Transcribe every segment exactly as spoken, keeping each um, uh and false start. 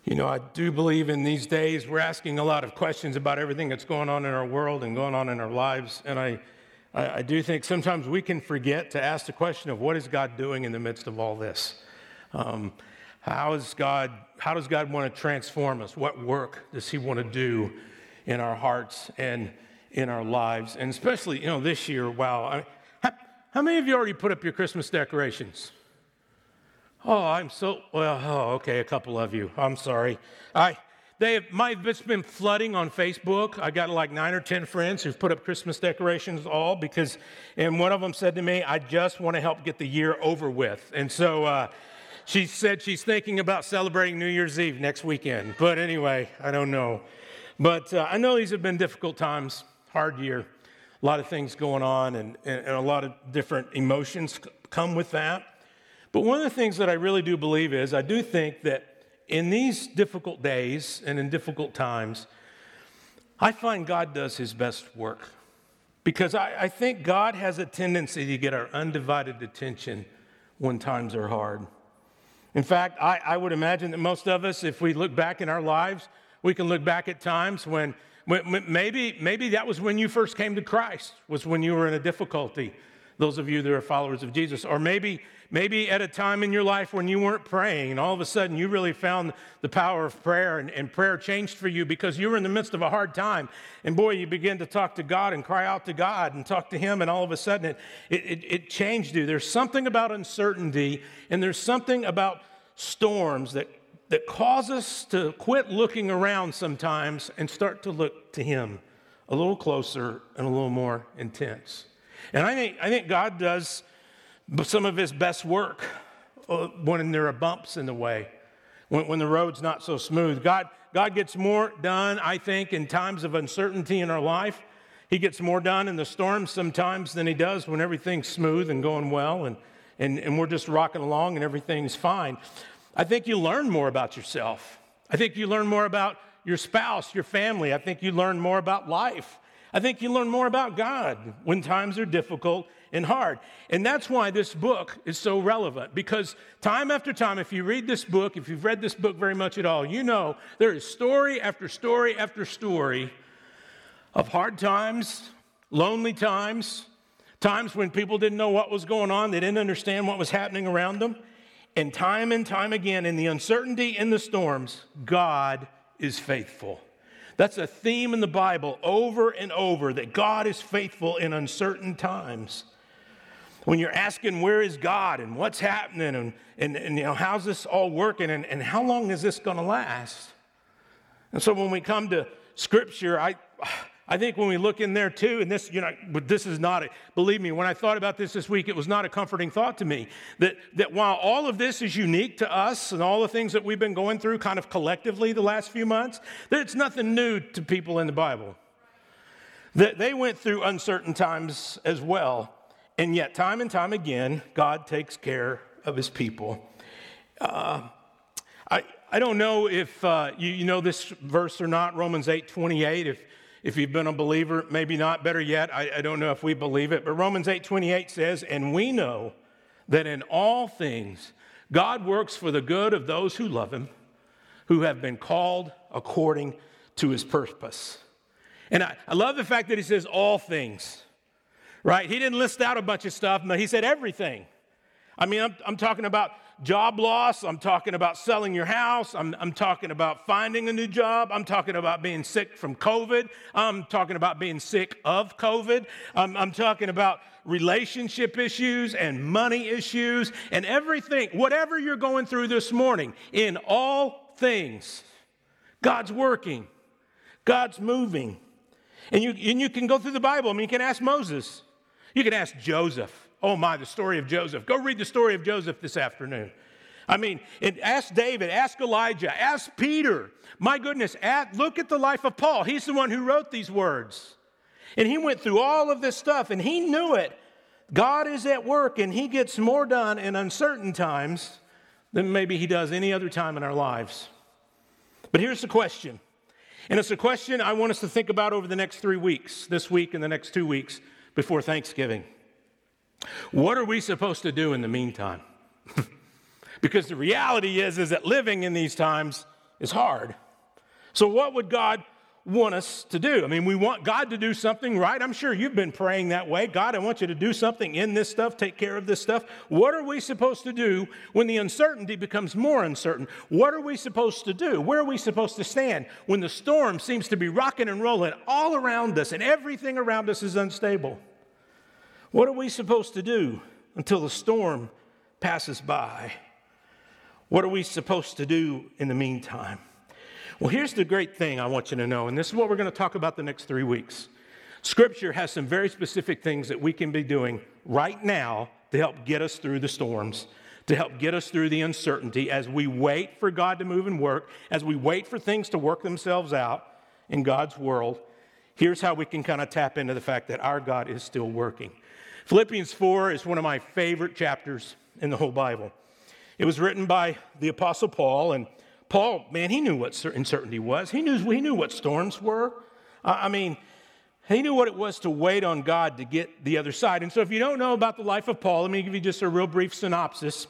You know, I do believe in these days we're asking a lot of questions about everything that's going on in our world and going on in our lives. And I, I, I do think sometimes we can forget to ask the question of what is God doing in the midst of all this? Um, how is God, how does God want to transform us? What work does he want to do in our hearts and in our lives? And especially, you know, this year, wow. I, how, how many of you already put up your Christmas decorations? Oh, I'm so, well, oh, okay, a couple of you. I'm sorry. I, they have, my, it's been flooding on Facebook. I got like nine or ten friends who've put up Christmas decorations all because, and one of them said to me, I just want to help get the year over with. And so uh, she said she's thinking about celebrating New Year's Eve next weekend. But anyway, I don't know. But uh, I know these have been difficult times, hard year, a lot of things going on, and, and, and a lot of different emotions come with that. But one of the things that I really do believe is I do think that in these difficult days and in difficult times, I find God does his best work. Because I, I think God has a tendency to get our undivided attention when times are hard. In fact, I, I would imagine that most of us, if we look back in our lives, we can look back at times when, when maybe, maybe that was when you first came to Christ, was when you were in a difficulty, those of you that are followers of Jesus. Or maybe Maybe at a time in your life when you weren't praying and all of a sudden you really found the power of prayer and, and prayer changed for you because you were in the midst of a hard time. And boy, you begin to talk to God and cry out to God and talk to him, and all of a sudden it, it, it changed you. There's something about uncertainty, and there's something about storms that, that cause us to quit looking around sometimes and start to look to him a little closer and a little more intense. And I think, I think God does some of his best work when there are bumps in the way, when, when the road's not so smooth. God, God gets more done, I think, in times of uncertainty in our life. He gets more done in the storms sometimes than he does when everything's smooth and going well and, and, and we're just rocking along and everything's fine. I think you learn more about yourself. I think you learn more about your spouse, your family. I think you learn more about life. I think you learn more about God when times are difficult and hard. And that's why this book is so relevant, because time after time, if you read this book, if you've read this book very much at all, you know there is story after story after story of hard times, lonely times, times when people didn't know what was going on, they didn't understand what was happening around them. And time and time again, in the uncertainty, in the storms, God is faithful. That's a theme in the Bible over and over, that God is faithful in uncertain times. When you're asking, where is God and what's happening and, and, and you know, how's this all working and, and how long is this going to last? And so when we come to Scripture, I I think when we look in there too, and this, you know, but this is not, a, believe me, when I thought about this this week, it was not a comforting thought to me, that, that while all of this is unique to us and all the things that we've been going through kind of collectively the last few months, that it's nothing new to people in the Bible. That they went through uncertain times as well. And yet, time and time again, God takes care of his people. Uh, I I don't know if uh, you, you know this verse or not, Romans eight twenty-eight. If if you've been a believer, maybe not. Better yet, I, I don't know if we believe it. But Romans eight twenty-eight says, and we know that in all things God works for the good of those who love him, who have been called according to his purpose. And I, I love the fact that he says all things. Right? He didn't list out a bunch of stuff, but he said everything. I mean, I'm, I'm talking about job loss. I'm talking about selling your house. I'm, I'm talking about finding a new job. I'm talking about being sick from COVID. I'm talking about being sick of COVID. I'm, I'm talking about relationship issues and money issues and everything. Whatever you're going through this morning, in all things, God's working. God's moving. And you, and you can go through the Bible. I mean, you can ask Moses. You can ask Joseph. Oh my, the story of Joseph. Go read the story of Joseph this afternoon. I mean, and ask David, ask Elijah, ask Peter. My goodness, at, look at the life of Paul. He's the one who wrote these words. And he went through all of this stuff, and he knew it. God is at work, and he gets more done in uncertain times than maybe he does any other time in our lives. But here's the question. And it's a question I want us to think about over the next three weeks, this week and the next two weeks before Thanksgiving. What are we supposed to do in the meantime? Because the reality is, is that living in these times is hard. So what would God want us to do? I mean, we want God to do something, right? I'm sure you've been praying that way. God, I want you to do something in this stuff, take care of this stuff. What are we supposed to do when the uncertainty becomes more uncertain? What are we supposed to do? Where are we supposed to stand when the storm seems to be rocking and rolling all around us and everything around us is unstable? What are we supposed to do until the storm passes by? What are we supposed to do in the meantime? Well, here's the great thing I want you to know, and this is what we're going to talk about the next three weeks. Scripture has some very specific things that we can be doing right now to help get us through the storms, to help get us through the uncertainty as we wait for God to move and work, as we wait for things to work themselves out in God's world. Here's how we can kind of tap into the fact that our God is still working. Philippians four is one of my favorite chapters in the whole Bible. It was written by the Apostle Paul, and Paul, man, he knew what uncertainty was. He knew, he knew what storms were. Uh, I mean, he knew what it was to wait on God to get the other side. And so if you don't know about the life of Paul, let me give you just a real brief synopsis.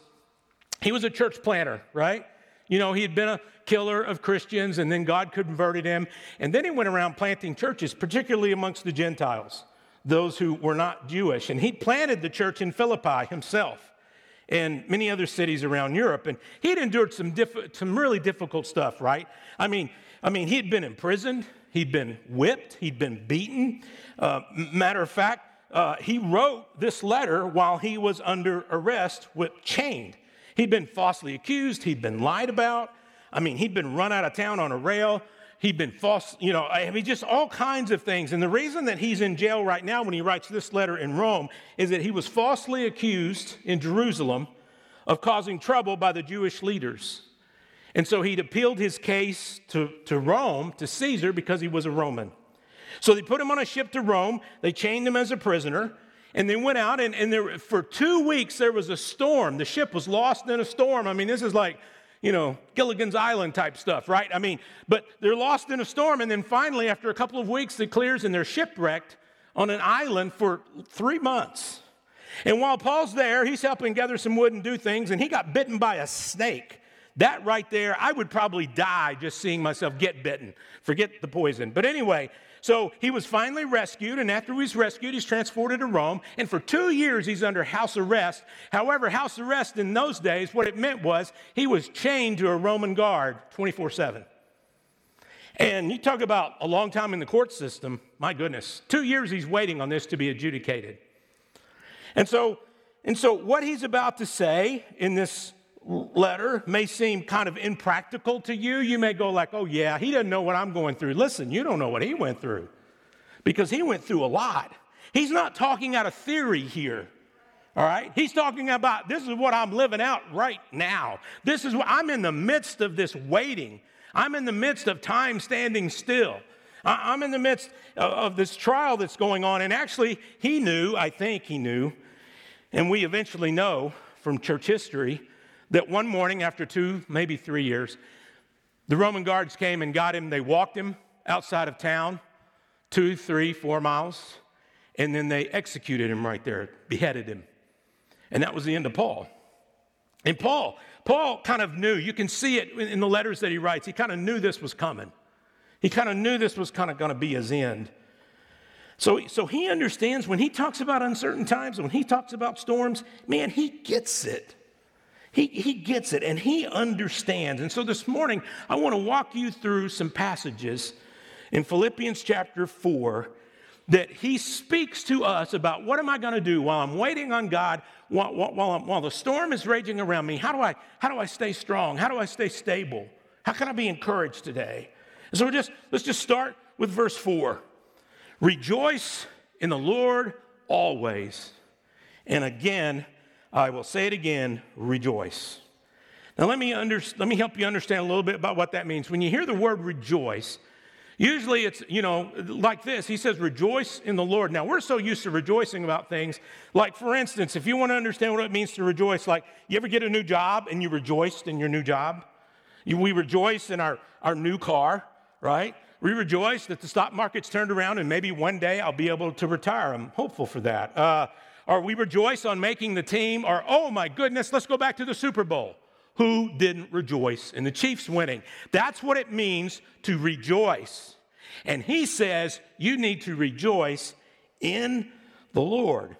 He was a church planter, right? You know, he had been a killer of Christians, and then God converted him. And then he went around planting churches, particularly amongst the Gentiles, those who were not Jewish. And he planted the church in Philippi himself and many other cities around Europe. And he'd endured some diff- some really difficult stuff, right? I mean, I mean, he'd been imprisoned, he'd been whipped, he'd been beaten. Uh, matter of fact, uh, he wrote this letter while he was under arrest, with chained. He'd been falsely accused, he'd been lied about. I mean, he'd been run out of town on a rail. He'd been false, you know, I mean, just all kinds of things. And the reason that he's in jail right now when he writes this letter in Rome is that he was falsely accused in Jerusalem of causing trouble by the Jewish leaders. And so he'd appealed his case to, to Rome, to Caesar, because he was a Roman. So they put him on a ship to Rome. They chained him as a prisoner. And they went out, and, and there, for two weeks there was a storm. The ship was lost in a storm. I mean, this is like, you know, Gilligan's Island type stuff, right? I mean, but they're lost in a storm, and then finally, after a couple of weeks, it clears, and they're shipwrecked on an island for three months. And while Paul's there, he's helping gather some wood and do things, and he got bitten by a snake. That right there, I would probably die just seeing myself get bitten. Forget the poison. But anyway, so he was finally rescued, and after he was rescued, he's transported to Rome, and for two years he's under house arrest. However, house arrest in those days, what it meant was he was chained to a Roman guard twenty-four seven. And you talk about a long time in the court system, my goodness, two years he's waiting on this to be adjudicated. And so, and so what he's about to say in this letter may seem kind of impractical to you. You may go like, oh yeah, he doesn't know what I'm going through. Listen, you don't know what he went through, because he went through a lot. He's not talking out of theory here, all right? He's talking about, this is what I'm living out right now. This is what, I'm in the midst of this waiting. I'm in the midst of time standing still. I'm in the midst of this trial that's going on. And actually, he knew, I think he knew, and we eventually know from church history, that one morning after two, maybe three years, the Roman guards came and got him. They walked him outside of town, two, three, four miles, and then they executed him right there, beheaded him. And that was the end of Paul. And Paul, Paul kind of knew, you can see it in the letters that he writes, he kind of knew this was coming. He kind of knew this was kind of going to be his end. So, so he understands when he talks about uncertain times, when he talks about storms, man, he gets it. He, he gets it, and he understands. And so this morning, I want to walk you through some passages in Philippians chapter four that he speaks to us about what am I going to do while I'm waiting on God, while, while, I'm, while the storm is raging around me. How do I, how do I stay strong? How do I stay stable? How can I be encouraged today? And so we're just, let's just start with verse four. Rejoice in the Lord always. And again, I will say it again, rejoice. Now let me under, let me help you understand a little bit about what that means. When you hear the word rejoice, usually it's, you know, like this. He says, rejoice in the Lord. Now we're so used to rejoicing about things. Like for instance, if you want to understand what it means to rejoice, like you ever get a new job and you rejoiced in your new job? You, we rejoice in our, our new car, right? We rejoice that the stock market's turned around and maybe one day I'll be able to retire. I'm hopeful for that. Uh, Or we rejoice on making the team, or, oh my goodness, let's go back to the Super Bowl. who didn't rejoice in the Chiefs winning. That's what it means to rejoice. And he says you need to rejoice in the Lord.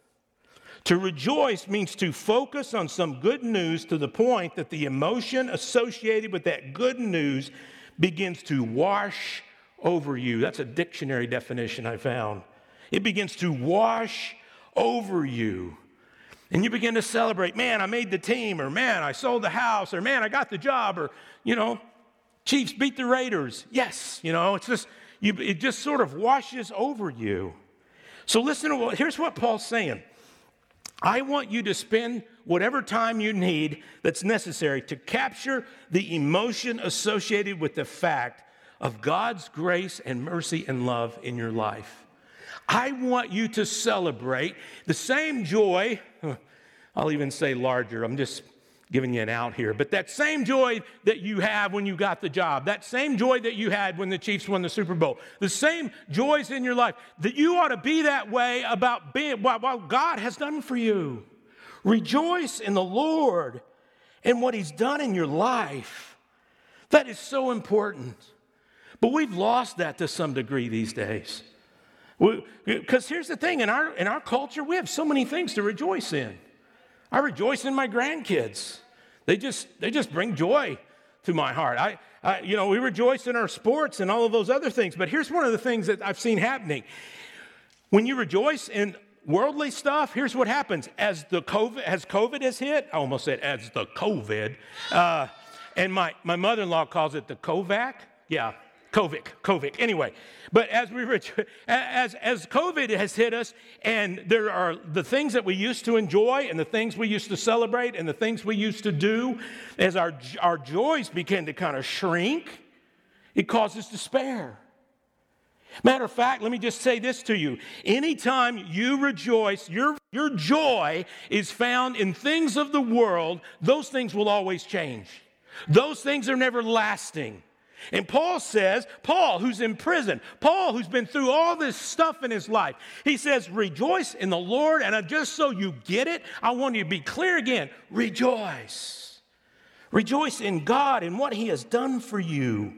To rejoice means to focus on some good news to the point that the emotion associated with that good news begins to wash over you. That's a dictionary definition I found. It begins to wash over you. And you begin to celebrate, man, I made the team, or man, I sold the house, or man, I got the job, or, you know, Chiefs beat the Raiders. Yes, you know, it's just, you, it just sort of washes over you. So listen to what, here's what Paul's saying. I want you to spend whatever time you need that's necessary to capture the emotion associated with the fact of God's grace and mercy and love in your life. I want you to celebrate the same joy. I'll even say larger. I'm just giving you an out here. But that same joy that you have when you got the job, that same joy that you had when the Chiefs won the Super Bowl, the same joys in your life, that you ought to be that way about being what, what God has done for you. Rejoice in the Lord and what he's done in your life. That is so important. But we've lost that to some degree these days. Because here's the thing, in our, in our culture, we have so many things to rejoice in. I rejoice in my grandkids. They just, they just bring joy to my heart. I, I, you know, we rejoice in our sports and all of those other things. But here's one of the things that I've seen happening. When you rejoice in worldly stuff, here's what happens. As the COVID, as COVID has hit, I almost said as the COVID, uh, and my, my mother-in-law calls it the Kovac. Yeah. COVID, COVID. Anyway, but as we as as COVID has hit us, and there are the things that we used to enjoy, and the things we used to celebrate, and the things we used to do, as our our joys begin to kind of shrink, it causes despair. Matter of fact, let me just say this to you: anytime you rejoice, your your joy is found in things of the world. Those things will always change. Those things are never lasting. And Paul says, Paul, who's in prison, Paul, who's been through all this stuff in his life, he says, rejoice in the Lord. And just so you get it, I want you to be clear again. Rejoice. Rejoice in God and what he has done for you.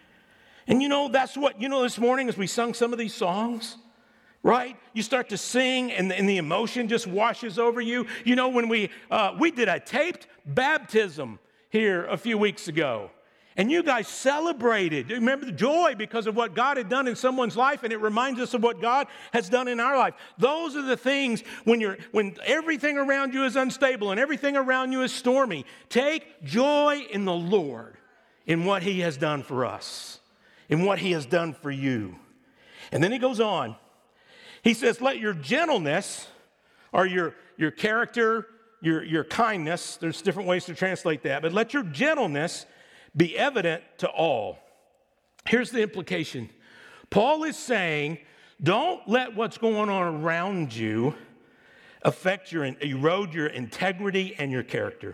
And you know, that's what, you know, this morning as we sung some of these songs, right? You start to sing and the, and the emotion just washes over you. You know, when we, uh, we did a taped baptism here a few weeks ago. And you guys celebrated. Remember the joy because of what God had done in someone's life, and it reminds us of what God has done in our life. Those are the things when you're when everything around you is unstable and everything around you is stormy. Take joy in the Lord, in what he has done for us, in what he has done for you. And then he goes on. He says, let your gentleness or your, your character, your, your kindness, there's different ways to translate that, but let your gentleness be evident to all. Here's the implication. Paul is saying, don't let what's going on around you affect your, erode your integrity and your character.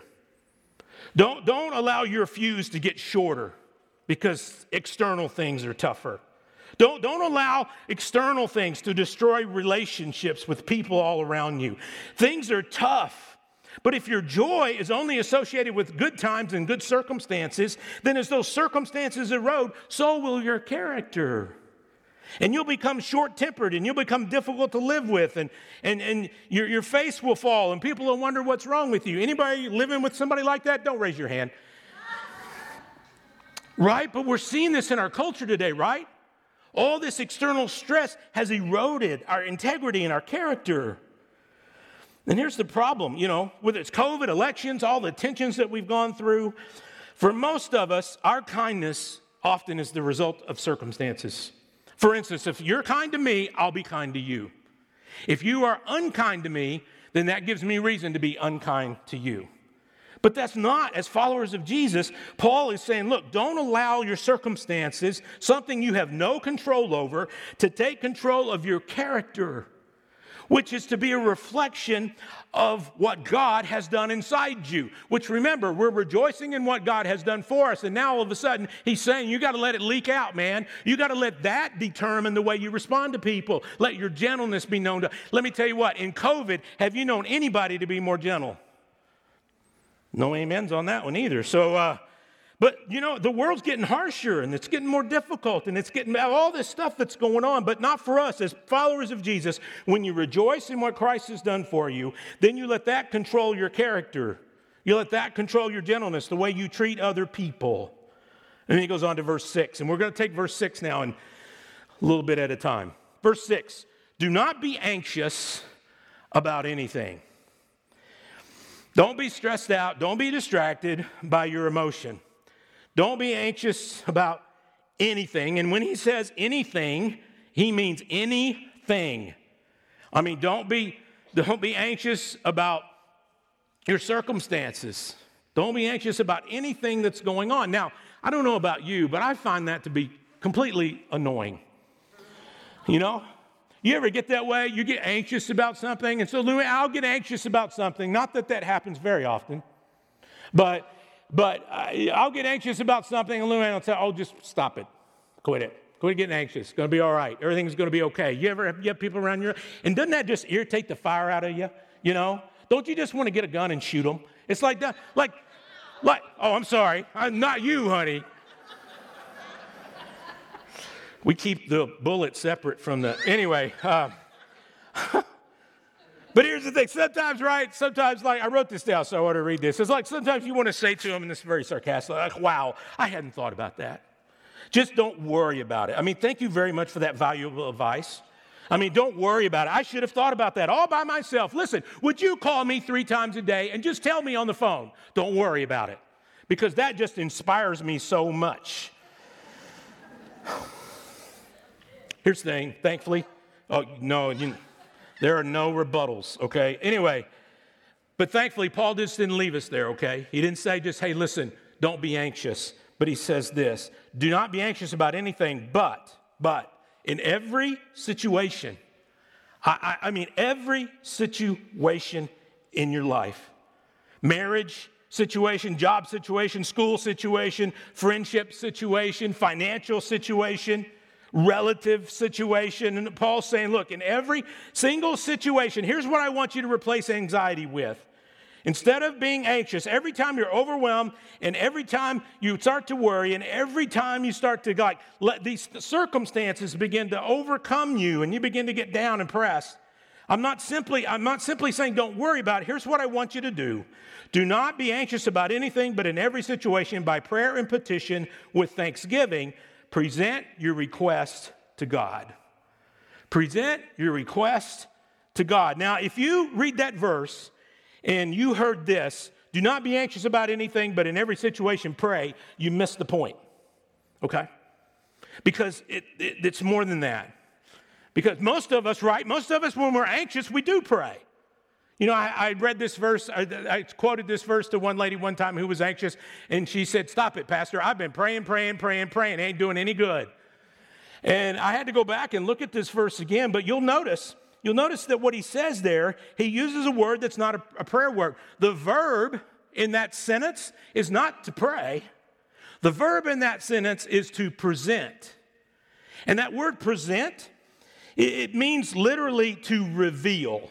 Don't, don't allow your fuse to get shorter because external things are tougher. Don't, don't allow external things to destroy relationships with people all around you. Things are tough. But if your joy is only associated with good times and good circumstances, then as those circumstances erode, so will your character. And you'll become short-tempered, and you'll become difficult to live with, and, and, and your, your face will fall, and people will wonder what's wrong with you. Anybody living with somebody like that? Don't raise your hand. Right? But we're seeing this in our culture today, right? All this external stress has eroded our integrity and our character. And here's the problem, you know, whether it's COVID, elections, all the tensions that we've gone through, for most of us, our kindness often is the result of circumstances. For instance, if you're kind to me, I'll be kind to you. If you are unkind to me, then that gives me reason to be unkind to you. But that's not, as followers of Jesus, Paul is saying, look, don't allow your circumstances, something you have no control over, to take control of your character, which is to be a reflection of what God has done inside you. Which, remember, we're rejoicing in what God has done for us. And now all of a sudden, he's saying, you got to let it leak out, man. You got to let that determine the way you respond to people. Let your gentleness be known to. Let me tell you what, in COVID, have you known anybody to be more gentle? No amens on that one either. So, uh, but, you know, the world's getting harsher, and it's getting more difficult, and it's getting all this stuff that's going on, but not for us as followers of Jesus. When you rejoice in what Christ has done for you, then you let that control your character. You let that control your gentleness, the way you treat other people. And then he goes on to verse six, and we're going to take verse six now and a little bit at a time. Verse six, do not be anxious about anything. Don't be stressed out. Don't be distracted by your emotion. Don't be anxious about anything. And when he says anything, he means anything. I mean, don't be, don't be anxious about your circumstances. Don't be anxious about anything that's going on. Now, I don't know about you, but I find that to be completely annoying. You know? You ever get that way? You get anxious about something, and so Louis, I'll get anxious about something. Not that that happens very often, but but I, I'll get anxious about something, and Louis will say, "Oh, just stop it, quit it, quit getting anxious. It's going to be all right. Everything's going to be okay." You ever have, you have people around you, and doesn't that just irritate the fire out of you? You know, don't you just want to get a gun and shoot them? It's like that, like like. Oh, I'm sorry, I'm not you, honey. We keep the bullet separate from the, anyway. Uh, but here's the thing. Sometimes, right, sometimes, like, I wrote this down, so I want to read this. It's like sometimes you want to say to them, and this is very sarcastic, like, wow, I hadn't thought about that. Just don't worry about it. I mean, thank you very much for that valuable advice. I mean, don't worry about it. I should have thought about that all by myself. Listen, would you call me three times a day and just tell me on the phone, don't worry about it? Because that just inspires me so much. Here's the thing, thankfully, oh, no, you, there are no rebuttals, okay? Anyway, but thankfully, Paul just didn't leave us there, okay? He didn't say just, hey, listen, don't be anxious. But he says this, do not be anxious about anything, but, but, in every situation, I, I, I mean, every situation in your life, marriage situation, job situation, school situation, friendship situation, financial situation, relative situation. And Paul's saying, look, in every single situation, here's what I want you to replace anxiety with. Instead of being anxious, every time you're overwhelmed and every time you start to worry and every time you start to like let these circumstances begin to overcome you and you begin to get down and pressed, I'm not simply, I'm not simply saying don't worry about it. Here's what I want you to do. Do not be anxious about anything, but in every situation by prayer and petition with thanksgiving, present your request to God. Present your request to God. Now, if you read that verse and you heard this, do not be anxious about anything, but in every situation pray, you missed the point, okay? Because it, it, it's more than that. Because most of us, right, most of us when we're anxious, we do pray. You know, I, I read this verse, I, I quoted this verse to one lady one time who was anxious, and she said, stop it, Pastor. I've been praying, praying, praying, praying. It ain't doing any good. And I had to go back and look at this verse again, but you'll notice, you'll notice that what he says there, he uses a word that's not a, a prayer word. The verb in that sentence is not to pray. The verb in that sentence is to present. And that word present, it, it means literally to reveal.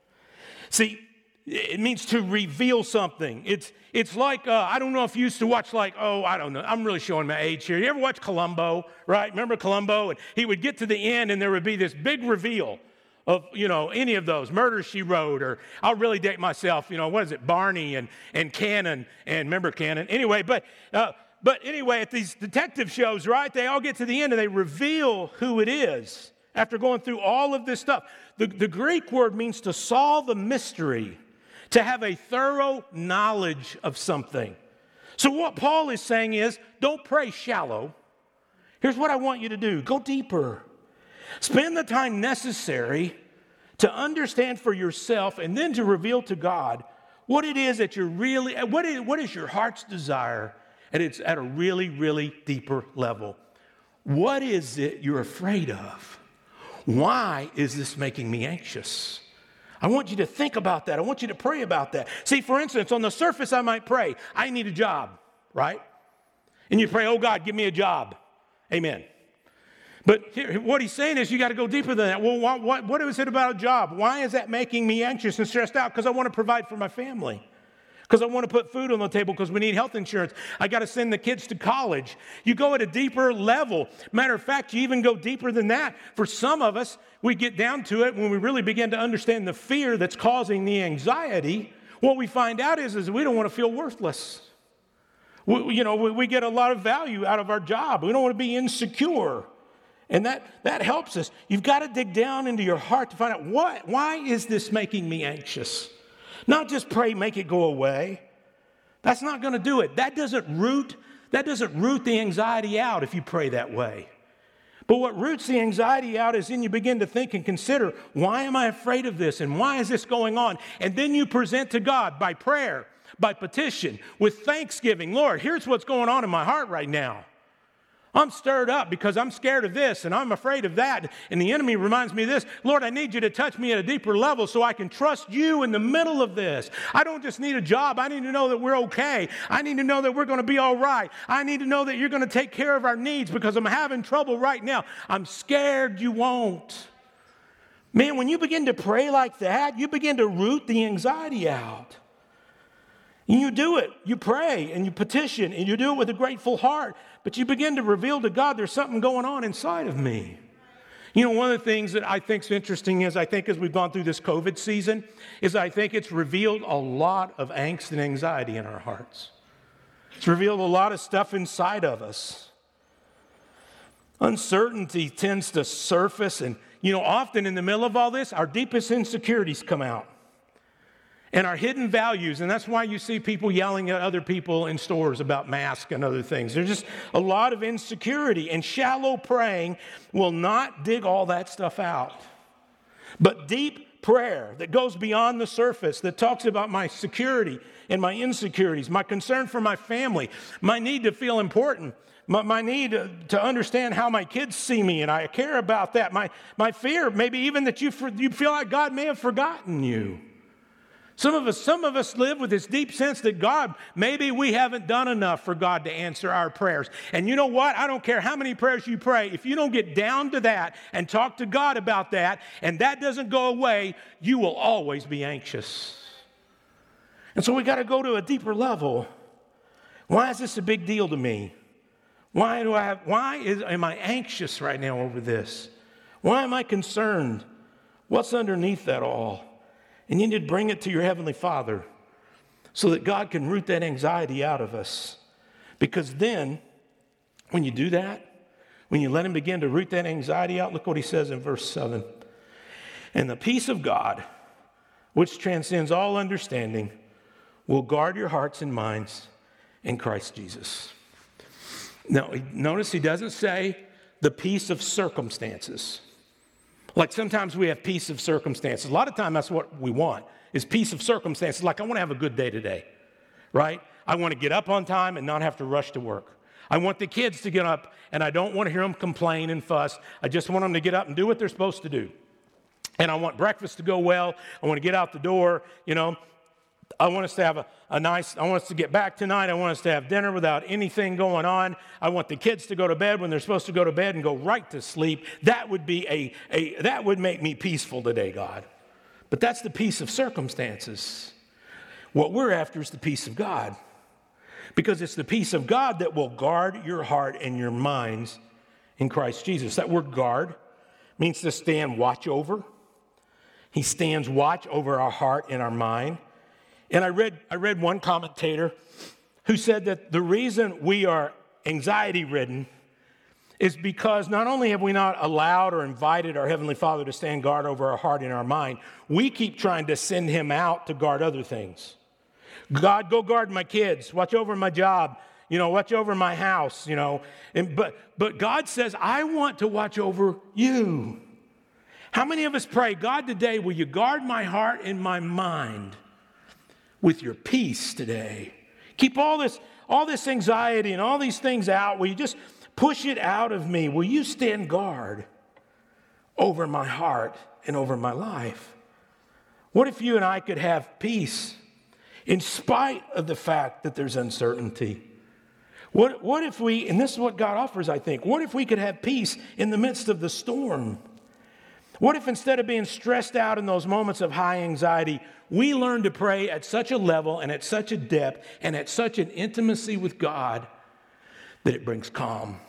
See, it means to reveal something. It's it's like, uh, I don't know if you used to watch like, oh, I don't know. I'm really showing my age here. You ever watch Columbo, right? Remember Columbo? And he would get to the end and there would be this big reveal of, you know, any of those. Murder, She Wrote, or I'll really date myself, you know, what is it? Barney and, and Cannon, and remember Cannon? Anyway, but, uh, but anyway, at these detective shows, right, they all get to the end and they reveal who it is. After going through all of this stuff, the, the Greek word means to solve a mystery, to have a thorough knowledge of something. So what Paul is saying is, don't pray shallow. Here's what I want you to do. Go deeper. Spend the time necessary to understand for yourself and then to reveal to God what it is that you're really, what is, what is your heart's desire, and it's at a really, really deeper level. What is it you're afraid of? Why is this making me anxious? I want you to think about that. I want you to pray about that. See, for instance, on the surface, I might pray, I need a job, right? And you pray, oh God, give me a job. Amen. But here, what he's saying is you got to go deeper than that. Well, what, what, what is it about a job? Why is that making me anxious and stressed out? Because I want to provide for my family. because I want to put food on the table because we need health insurance. I got to send the kids to college. You go at a deeper level. Matter of fact, you even go deeper than that. For some of us, we get down to it when we really begin to understand the fear that's causing the anxiety. What we find out is, is we don't want to feel worthless. We, you know, we, we get a lot of value out of our job. We don't want to be insecure. And that, that helps us. You've got to dig down into your heart to find out, what, why is this making me anxious? Not just pray, make it go away. That's not going to do it. That doesn't root, that doesn't root the anxiety out if you pray that way. But what roots the anxiety out is then you begin to think and consider, why am I afraid of this? And why is this going on? And then you present to God by prayer, by petition, with thanksgiving. Lord, here's what's going on in my heart right now. I'm stirred up because I'm scared of this and I'm afraid of that. And the enemy reminds me of this. Lord, I need you to touch me at a deeper level so I can trust you in the middle of this. I don't just need a job. I need to know that we're okay. I need to know that we're going to be all right. I need to know that you're going to take care of our needs because I'm having trouble right now. I'm scared you won't. Man, when you begin to pray like that, you begin to root the anxiety out. And you do it. You pray and you petition and you do it with a grateful heart. But you begin to reveal to God, there's something going on inside of me. You know, one of the things that I think is interesting is I think as we've gone through this COVID season, is I think it's revealed a lot of angst and anxiety in our hearts. It's revealed a lot of stuff inside of us. Uncertainty tends to surface, and, you know, often in the middle of all this, our deepest insecurities come out. And our hidden values, and that's why you see people yelling at other people in stores about masks and other things. There's just a lot of insecurity, and shallow praying will not dig all that stuff out. But deep prayer that goes beyond the surface, that talks about my security and my insecurities, my concern for my family, my need to feel important, my, my need to, to understand how my kids see me, and I care about that. My, my fear, maybe even that you, you feel like God may have forgotten you. Some of us, some of us live with this deep sense that God, maybe we haven't done enough for God to answer our prayers. And you know what? I don't care how many prayers you pray. If you don't get down to that and talk to God about that, and that doesn't go away, you will always be anxious. And so we got to go to a deeper level. Why is this a big deal to me? Why do I have, why is, am I anxious right now over this? Why am I concerned? What's underneath that all? And you need to bring it to your Heavenly Father so that God can root that anxiety out of us. Because then, when you do that, when you let Him begin to root that anxiety out, look what He says in verse seven. And the peace of God, which transcends all understanding, will guard your hearts and minds in Christ Jesus. Now, notice He doesn't say the peace of circumstances. Like sometimes we have peace of circumstances. A lot of time that's what we want, is peace of circumstances. Like I want to have a good day today, right? I want to get up on time and not have to rush to work. I want the kids to get up, and I don't want to hear them complain and fuss. I just want them to get up and do what they're supposed to do. And I want breakfast to go well. I want to get out the door, you know. I want us to have a, a nice, I want us to get back tonight. I want us to have dinner without anything going on. I want the kids to go to bed when they're supposed to go to bed and go right to sleep. That would be a, a that would make me peaceful today, God. But that's the peace of circumstances. What we're after is the peace of God. Because it's the peace of God that will guard your heart and your minds in Christ Jesus. That word guard means to stand watch over. He stands watch over our heart and our mind. And I read, I read one commentator who said that the reason we are anxiety-ridden is because not only have we not allowed or invited our Heavenly Father to stand guard over our heart and our mind, we keep trying to send Him out to guard other things. God, go guard my kids. Watch over my job. You know, watch over my house, you know. And, but, but God says, I want to watch over you. How many of us pray, God, today, will you guard my heart and my mind with your peace today? Keep all this, all this anxiety and all these things out. Will you just push it out of me? Will you stand guard over my heart and over my life? What if you and I could have peace in spite of the fact that there's uncertainty? What, what if we, and this is what God offers, I think, what if we could have peace in the midst of the storm? What if instead of being stressed out in those moments of high anxiety, we learn to pray at such a level and at such a depth and at such an intimacy with God that it brings calm,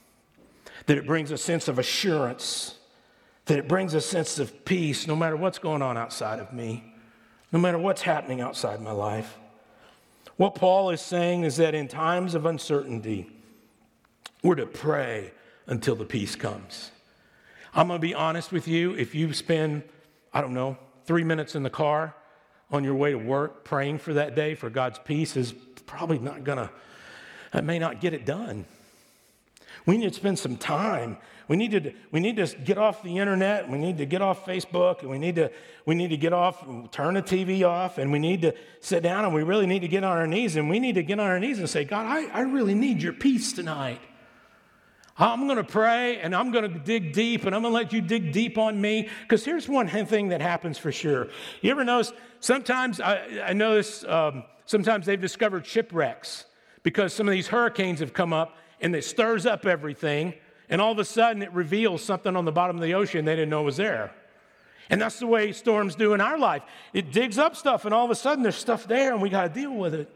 that it brings a sense of assurance, that it brings a sense of peace no matter what's going on outside of me, no matter what's happening outside my life. What Paul is saying is that in times of uncertainty, we're to pray until the peace comes. I'm going to be honest with you. If you spend, I don't know, three minutes in the car on your way to work praying for that day for God's peace is probably not going to, it may not get it done. We need to spend some time. We need to, we need to get off the internet. We need to get off Facebook. And we need to, we need to get off, turn the T V off. And we need to sit down and we really need to get on our knees. And we need to get on our knees and say, God, I, I really need your peace tonight. I'm going to pray and I'm going to dig deep and I'm going to let you dig deep on me. Because here's one thing that happens for sure. You ever notice, sometimes I, I notice um, sometimes they've discovered shipwrecks because some of these hurricanes have come up and it stirs up everything. And all of a sudden it reveals something on the bottom of the ocean they didn't know was there. And that's the way storms do in our life. It digs up stuff and all of a sudden there's stuff there and we got to deal with it.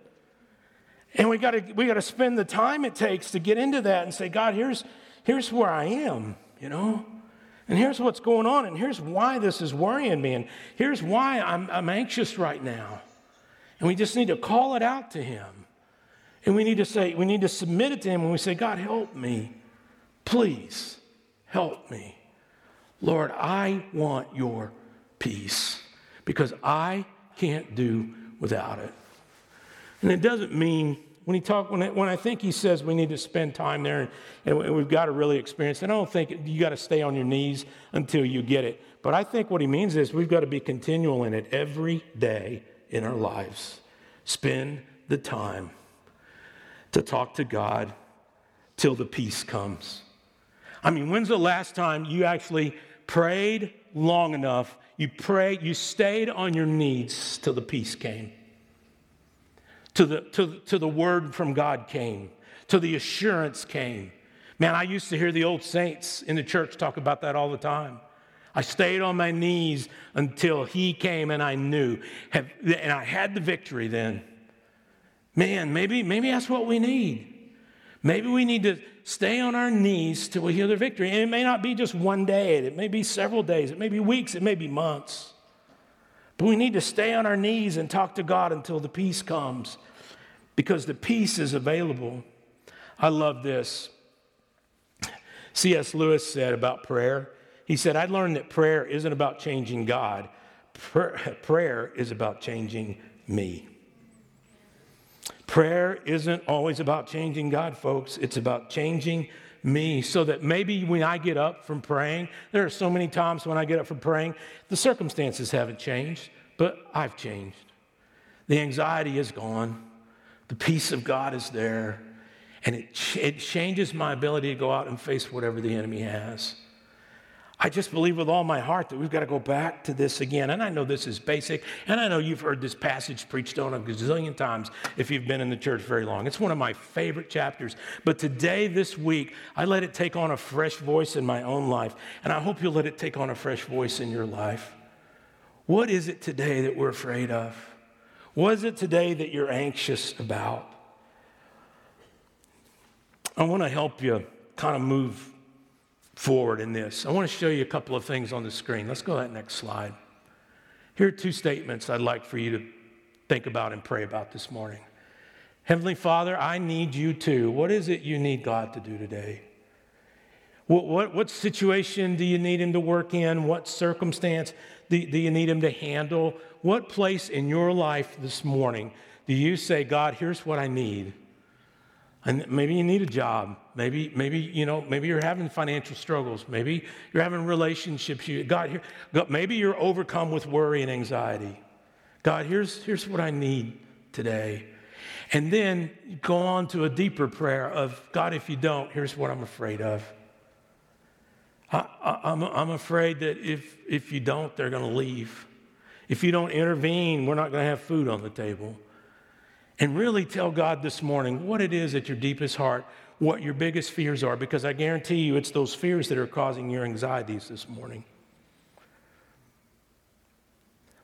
And we got to we got to spend the time it takes to get into that and say, God, here's here's where I am, you know, and here's what's going on, and here's why this is worrying me, and here's why I'm I'm anxious right now. And we just need to call it out to Him, and we need to say we need to submit it to Him, and we say, God, help me, please help me, Lord. I want your peace because I can't do without it. And it doesn't mean, when he talk, when I, when I think he says we need to spend time there and, and we've got to really experience it, I don't think you got to stay on your knees until you get it. But I think what he means is we've got to be continual in it every day in our lives. Spend the time to talk to God till the peace comes. I mean, when's the last time you actually prayed long enough, you prayed, you stayed on your knees till the peace came? To the, to, to the word from God came, to the assurance came. Man, I used to hear the old saints in the church talk about that all the time. I stayed on my knees until He came and I knew. Have, and I had the victory then. Man, maybe, maybe that's what we need. Maybe we need to stay on our knees till we hear the victory. And it may not be just one day. It may be several days. It may be weeks. It may be months. But we need to stay on our knees and talk to God until the peace comes, because the peace is available. I love this. C S Lewis said about prayer, he said, I learned that prayer isn't about changing God. Prayer is about changing me. Prayer isn't always about changing God, folks. It's about changing me, so that maybe when I get up from praying, there are so many times when I get up from praying, the circumstances haven't changed, but I've changed. The anxiety is gone. The peace of God is there. And it, it changes my ability to go out and face whatever the enemy has. I just believe with all my heart that we've got to go back to this again. And I know this is basic, and I know you've heard this passage preached on a gazillion times if you've been in the church very long. It's one of my favorite chapters. But today, this week, I let it take on a fresh voice in my own life, and I hope you'll let it take on a fresh voice in your life. What is it today that we're afraid of? What is it today that you're anxious about? I want to help you kind of move forward in this. I want to show you a couple of things on the screen. Let's go to that next slide. Here are two statements I'd like for you to think about and pray about this morning. Heavenly Father, I need you too. What is it you need God to do today? What, what, what situation do you need Him to work in? What circumstance do, do you need Him to handle? What place in your life this morning do you say, God, here's what I need? And maybe you need a job. Maybe, maybe you know, maybe you're having financial struggles. Maybe you're having relationships. You, God, here, God, maybe you're overcome with worry and anxiety. God, here's, here's what I need today. And then go on to a deeper prayer of, God, if you don't, here's what I'm afraid of. I, I, I'm, I'm afraid that if, if you don't, they're going to leave. If you don't intervene, we're not going to have food on the table. And really tell God this morning what it is at your deepest heart, what your biggest fears are, because I guarantee you it's those fears that are causing your anxieties this morning.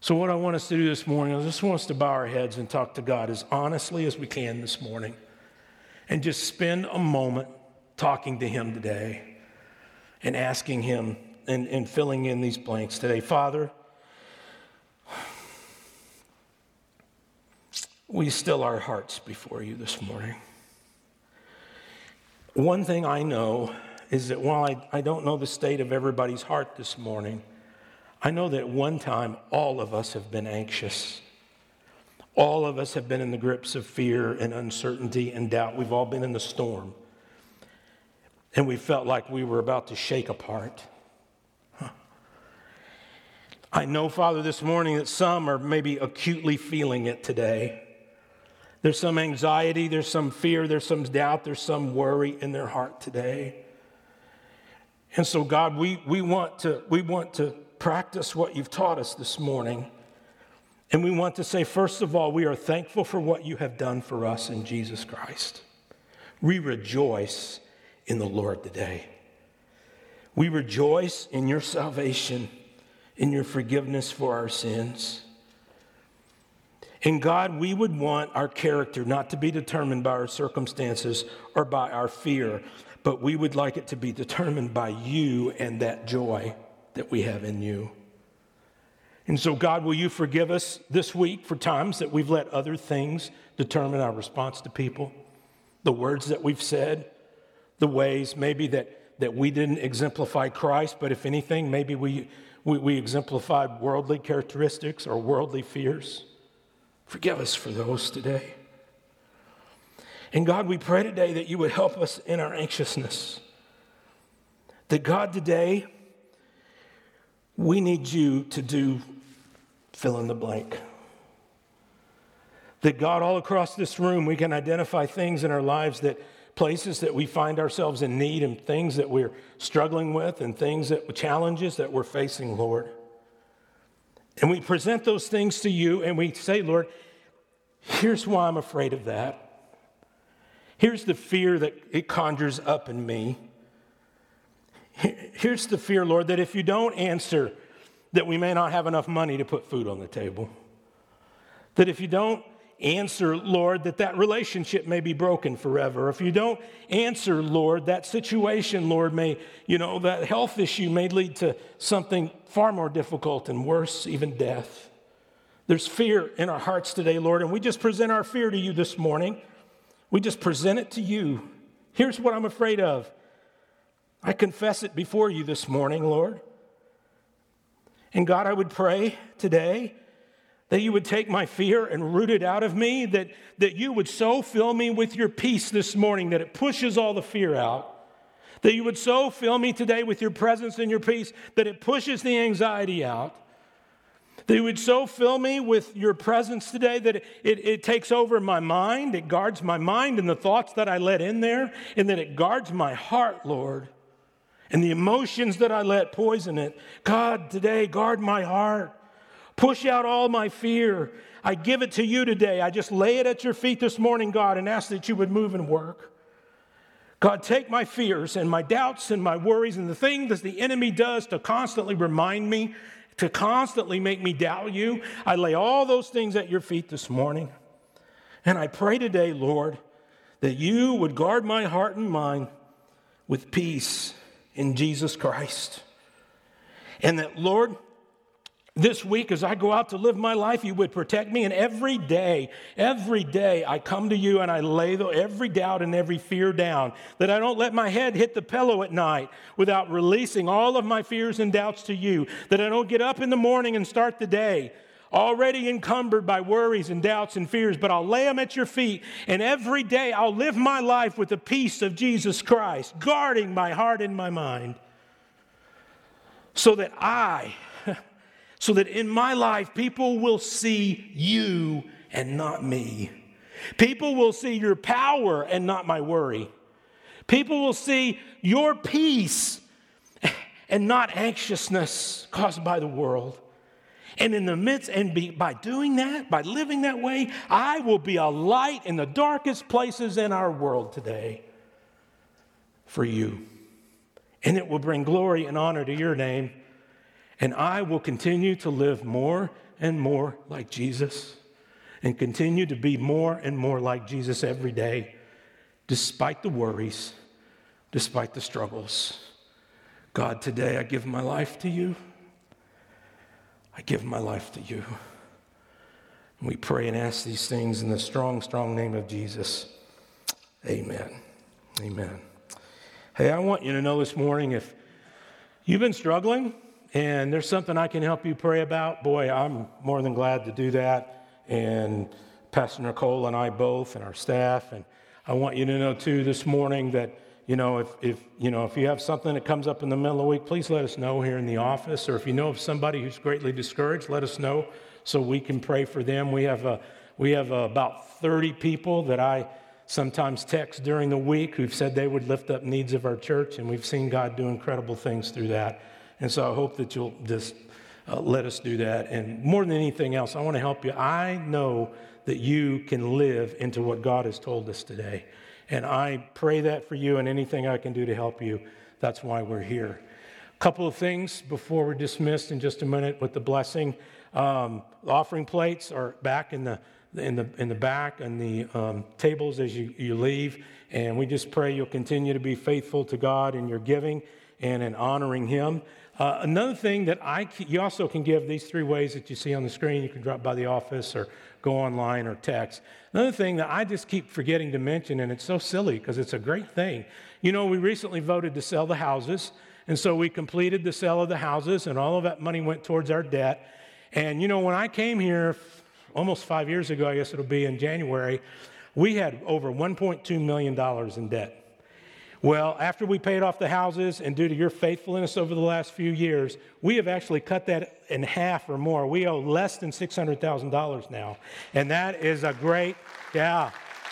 So what I want us to do this morning, I just want us to bow our heads and talk to God as honestly as we can this morning. And just spend a moment talking to him today and asking him and, and filling in these blanks today. Father, we still our hearts before you this morning. One thing I know is that while I, I don't know the state of everybody's heart this morning, I know that at one time all of us have been anxious. All of us have been in the grips of fear and uncertainty and doubt. We've all been in the storm. And we felt like we were about to shake apart. Huh. I know, Father, this morning that some are maybe acutely feeling it today. There's some anxiety, there's some fear, there's some doubt, there's some worry in their heart today. And so, God, we, we want to we want to practice what you've taught us this morning. And we want to say, first of all, we are thankful for what you have done for us in Jesus Christ. We rejoice in the Lord today. We rejoice in your salvation, in your forgiveness for our sins. And God, we would want our character not to be determined by our circumstances or by our fear, but we would like it to be determined by you and that joy that we have in you. And so, God, will you forgive us this week for times that we've let other things determine our response to people? The words that we've said, the ways maybe that, that we didn't exemplify Christ, but if anything, maybe we, we, we exemplified worldly characteristics or worldly fears. Forgive us for those today. And God, we pray today that you would help us in our anxiousness. That God, today, we need you to do fill in the blank. That God, all across this room, we can identify things in our lives, that places that we find ourselves in need and things that we're struggling with and things that challenges that we're facing, Lord. And we present those things to you and we say, Lord, here's why I'm afraid of that. Here's the fear that it conjures up in me. Here's the fear, Lord, that if you don't answer, that we may not have enough money to put food on the table. That if you don't answer, Lord, that that relationship may be broken forever. If you don't answer, Lord, that situation, Lord, may, you know, that health issue may lead to something far more difficult and worse, even death. There's fear in our hearts today, Lord, and we just present our fear to you this morning. We just present it to you. Here's what I'm afraid of. I confess it before you this morning, Lord. And God, I would pray today that you would take my fear and root it out of me, that, that you would so fill me with your peace this morning that it pushes all the fear out. That you would so fill me today with your presence and your peace that it pushes the anxiety out. That you would so fill me with your presence today that it, it, it takes over my mind, it guards my mind and the thoughts that I let in there, and that it guards my heart, Lord. And the emotions that I let poison it. God, today, guard my heart. Push out all my fear. I give it to you today. I just lay it at your feet this morning, God, and ask that you would move and work. God, take my fears and my doubts and my worries and the things that the enemy does to constantly remind me, to constantly make me doubt you. I lay all those things at your feet this morning. And I pray today, Lord, that you would guard my heart and mind with peace in Jesus Christ. And that, Lord, this week as I go out to live my life, you would protect me. And every day, every day I come to you and I lay the, every doubt and every fear down. That I don't let my head hit the pillow at night without releasing all of my fears and doubts to you. That I don't get up in the morning and start the day already encumbered by worries and doubts and fears, but I'll lay them at your feet. And every day I'll live my life with the peace of Jesus Christ, guarding my heart and my mind. So that I, so that in my life, people will see you and not me. People will see your power and not my worry. People will see your peace and not anxiousness caused by the world. And in the midst, and be, by doing that, by living that way, I will be a light in the darkest places in our world today for you. And it will bring glory and honor to your name. And I will continue to live more and more like Jesus and continue to be more and more like Jesus every day, despite the worries, despite the struggles. God, today I give my life to you. I give my life to you. And we pray and ask these things in the strong, strong name of Jesus. Amen. Amen. Hey, I want you to know this morning, if you've been struggling and there's something I can help you pray about, boy, I'm more than glad to do that. And Pastor Nicole and I both, and our staff. And I want you to know too this morning that, you know, if, if you know, if you have something that comes up in the middle of the week, please let us know here in the office. Or if you know of somebody who's greatly discouraged, let us know so we can pray for them. We have a, we have a, about thirty people that I sometimes text during the week who've said they would lift up needs of our church, and we've seen God do incredible things through that. And so I hope that you'll just uh, let us do that. And more than anything else, I want to help you. I know that you can live into what God has told us today. And I pray that for you, and anything I can do to help you, that's why we're here. A couple of things before we're dismissed in just a minute with the blessing. Um, the offering plates are back in the in the in the back and the um, tables as you, you leave. And we just pray you'll continue to be faithful to God in your giving and in honoring Him. Uh, another thing that I you also can give these three ways that you see on the screen. You can drop by the office or go online or text. Another thing that I just keep forgetting to mention, and it's so silly because it's a great thing. You know, we recently voted to sell the houses, and so we completed the sale of the houses, and all of that money went towards our debt. And, you know, when I came here almost five years ago, I guess it'll be in January, we had over one point two million dollars in debt. Well, after we paid off the houses and due to your faithfulness over the last few years, we have actually cut that in half or more. We owe less than six hundred thousand dollars now. And that is a great, yeah.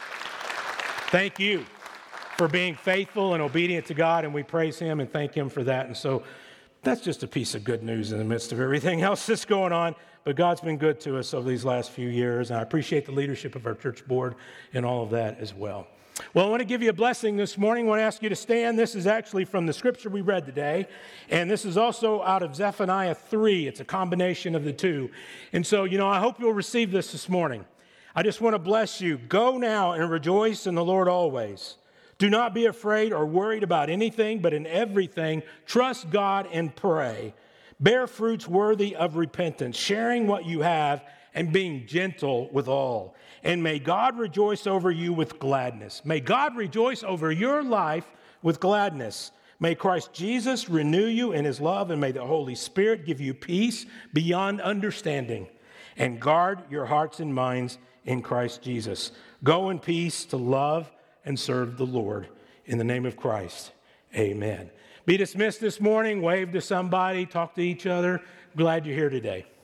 Thank you for being faithful and obedient to God, and we praise Him and thank Him for that. And so that's just a piece of good news in the midst of everything else that's going on. But God's been good to us over these last few years, and I appreciate the leadership of our church board and all of that as well. Well, I want to give you a blessing this morning. I want to ask you to stand. This is actually from the scripture we read today, and this is also out of Zephaniah three. It's a combination of the two. And so, you know, I hope you'll receive this this morning. I just want to bless you. Go now and rejoice in the Lord always. Do not be afraid or worried about anything, but in everything, trust God and pray. Bear fruits worthy of repentance, sharing what you have and being gentle with all. And may God rejoice over you with gladness. May God rejoice over your life with gladness. May Christ Jesus renew you in His love, and may the Holy Spirit give you peace beyond understanding. And guard your hearts and minds in Christ Jesus. Go in peace to love and serve the Lord. In the name of Christ, amen. Be dismissed this morning. Wave to somebody. Talk to each other. Glad you're here today.